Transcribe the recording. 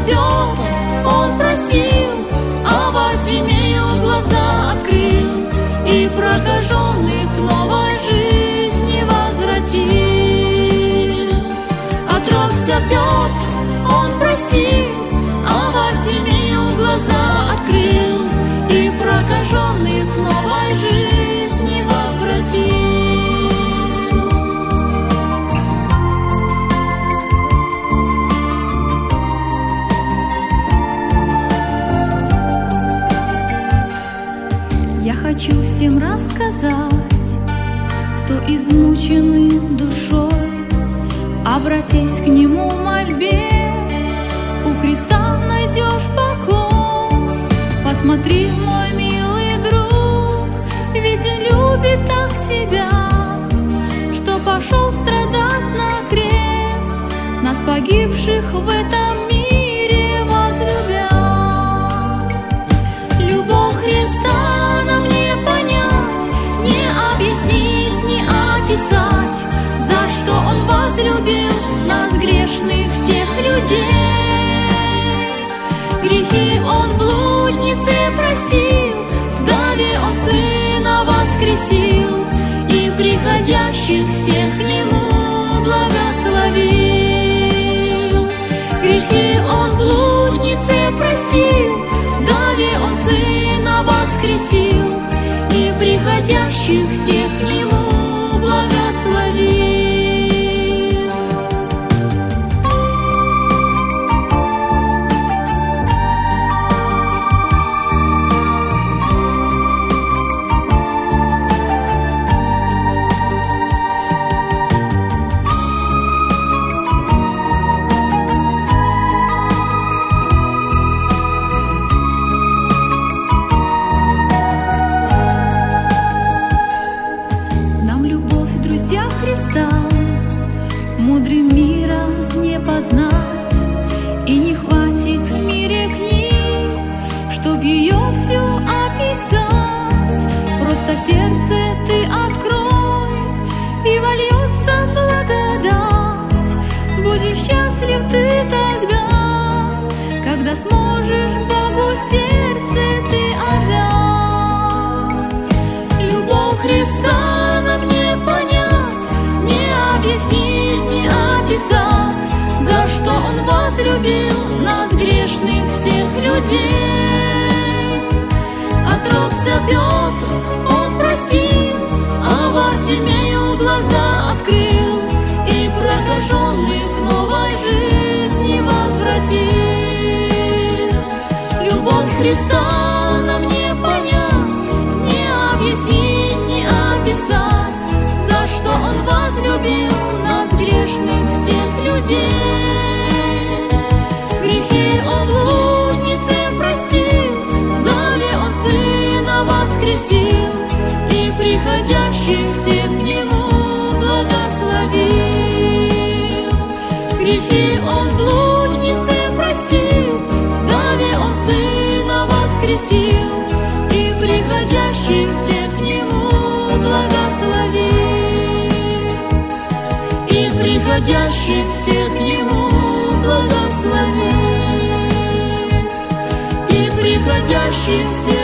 Петр, он просил, а Вартимею глаза открыл и прокаженных к новой жизни возвратил. Отрекся Петр, он просил, а Вартимею глаза открыл и прокаженных к новой жизни возвратил. Я хочу всем рассказать, кто измученный душой, обратись к Нему в мольбе, у креста найдешь покой. Посмотри, мой милый друг, ведь Он любит так тебя, что пошел страдать на крест, нас погибших в этом мире возлюбя. Любовь Христа нам не понять, не объяснить, не описать, за что Он возлюбил нас, грешных всех людей. Грехи Он блуднице простил, вдове Он Сына воскресил и приходящих всех к Нему благословил. Грехи Он блуднице простил, вдове Он Сына воскресил и приходящих всех к Нему благословил. Мудрым миром не познать, и не хватит в мире книг, чтоб ее всю описать. Просто сердце ты открой, и вольется благодать. Будешь счастлив ты тогда, когда сможешь Богу сердце ты отдать. Любовь Христа нам не понять, не объяснить, не описать, за что Он возлюбил нас, грешных всех людей. Отрекся Петр, он просил, а Вартимею глаза открыл и прокаженных к новой жизни возвратил. Любовь Христа нам не понять, не объяснить, не описать, за что Он возлюбил нас, грешных всех людей. Грехи Он блуднице простил, вдове Он Сына воскресил и приходящих всех к Нему благословил. Грехи Он блуднице простил, вдове Он Сына воскресил и приходящих всех к Нему благословил. И приходящих всех к Нему благословил. И приходящих всех